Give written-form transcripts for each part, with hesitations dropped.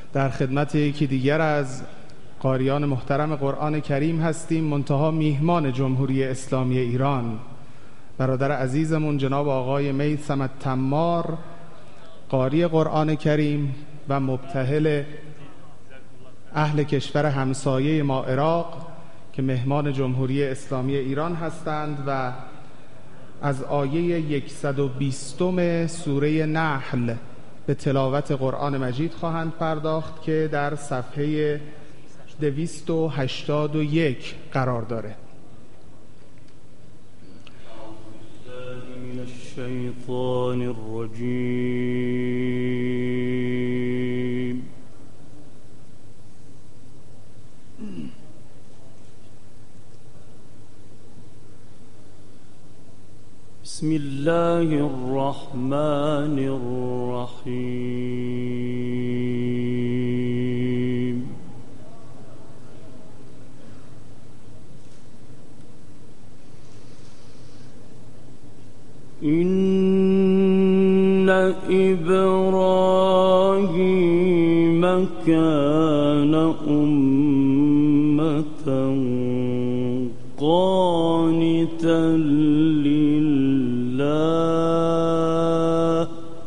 در خدمت یکی دیگر از قاریان محترم قرآن کریم هستیم، منتها میهمان جمهوری اسلامی ایران، برادر عزیزمون جناب آقای میثم التمار، قاری قرآن کریم و مبتهل اهل کشور همسایه ما عراق که مهمان جمهوری اسلامی ایران هستند و از آیه 120 سوره نحل به تلاوت قرآن مجید خواهند پرداخت که در صفحه 281 قرار داره. من الشیطان الرجیم. بسم الله الرحمن الرحیم. إن إبراهيم كان أمة قانتا لله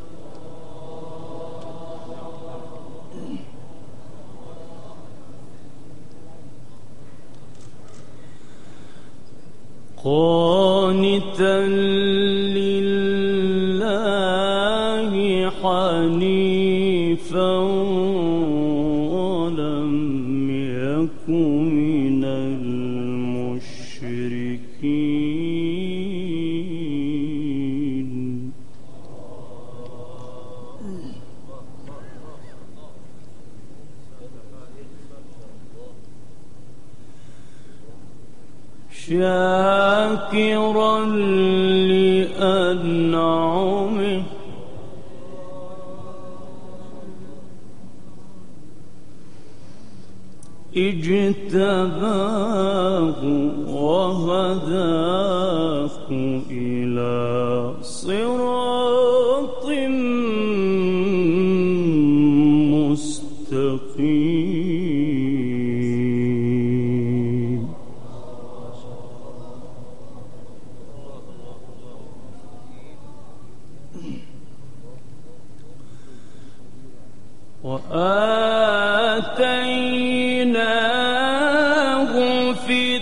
حنيفا ولم يكن من المشركين. شاكرا لأنعمه اجتباه وهداه إلى صراط مستقيم. وآتيناه في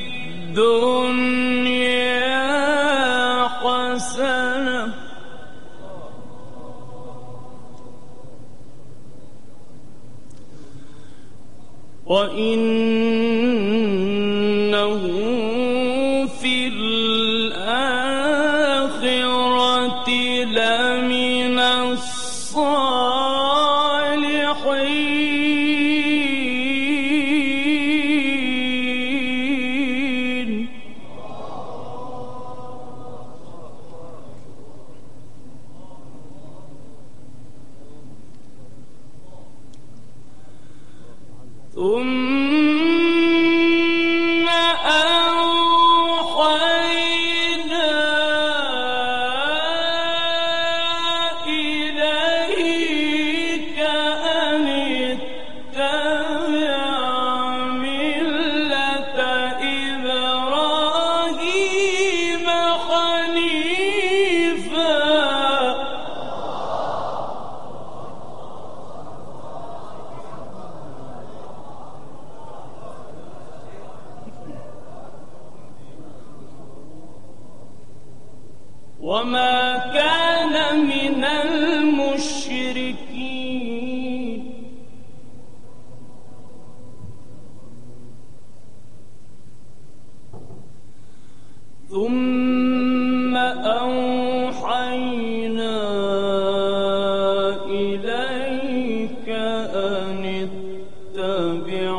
الدنيا حسنة وإنه في الآخرة لمن الصالحين. ثم أوحينا إليك أن اتبع ملة إبراهيم حنيفا وما كان من المشركين. ثم أوحينا إليك أن اتبع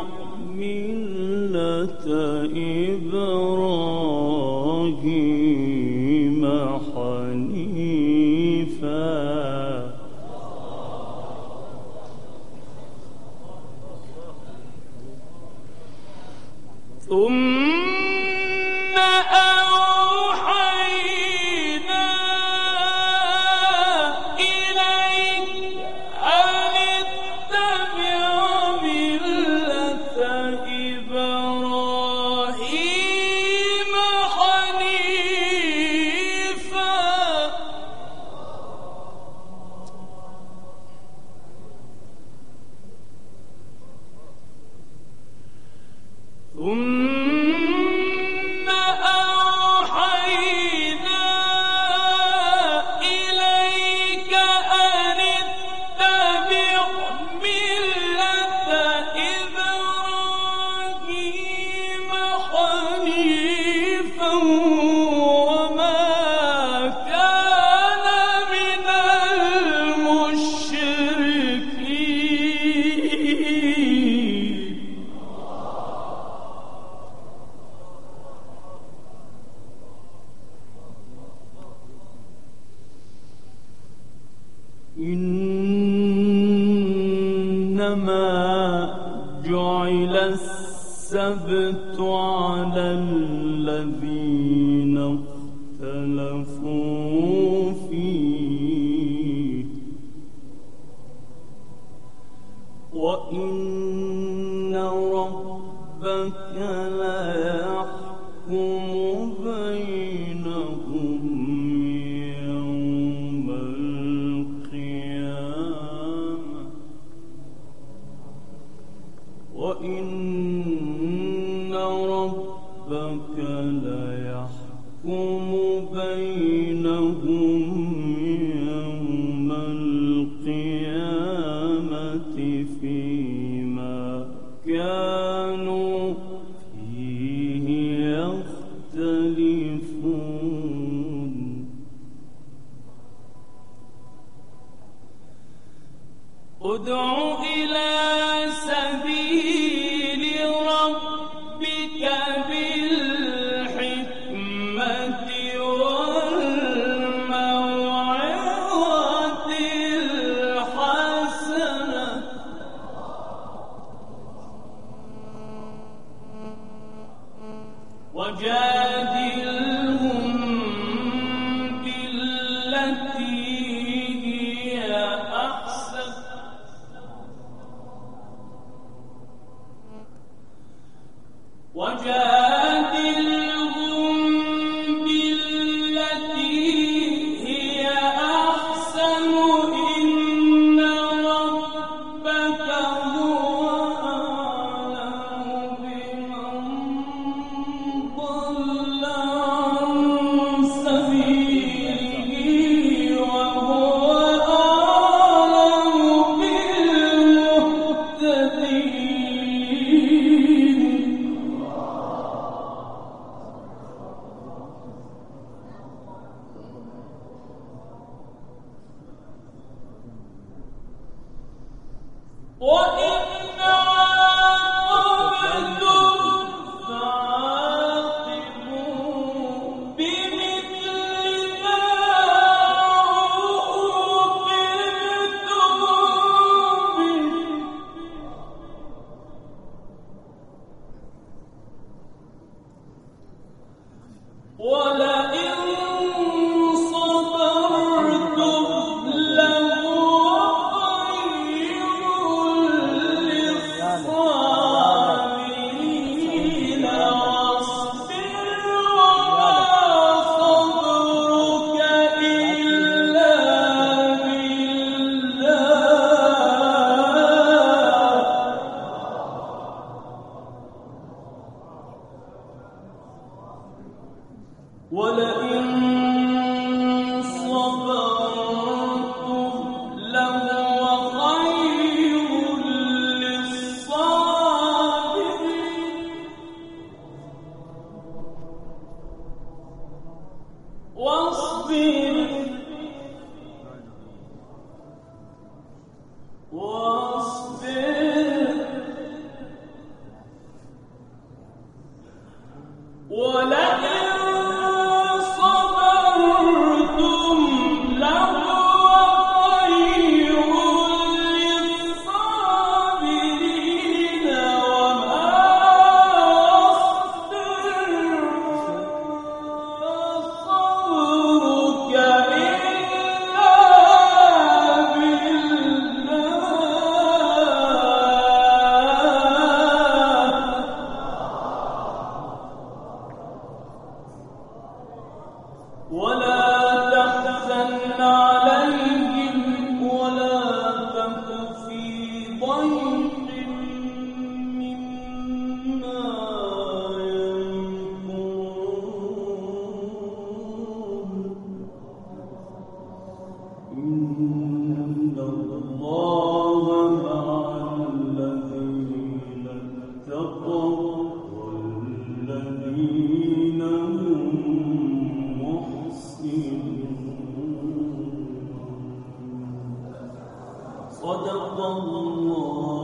ملة إبراهيم حنيفا ثم أوحينا إليك أن اتبع ثم أوحينا إليك أن اتبع ملة إبراهيم حنيفا وما كان من المشركين. إنما جعل السبت على الذين اختلفوا فيه وإن ربك ليحكم بينهم يوم القيامة وإن ربك ليحكم بينهم يوم القيامة فيما كانوا فيه يختلفون. ادع إلى سبيل ربك بالحكمة والموعظة الحسنة وجادلهم بالتي هي أحسن إن ربك هو أعلم بمن ضل عن سبيله وهو أعلم بالمهتدين. وإن عاقبتم فعاقبوا بمثل ما عوقبتم به ولئن صبرتم لهو خير للصابرين واصبر وما صبرك إلا بالله ولئن صبرتم لهو خير للصابرين واصبر ولئن صبرتم لهو خير للصابرين وما صبرك إلا بالله ولا تحزن عليهم ولا تك في ضيق مما صدق الله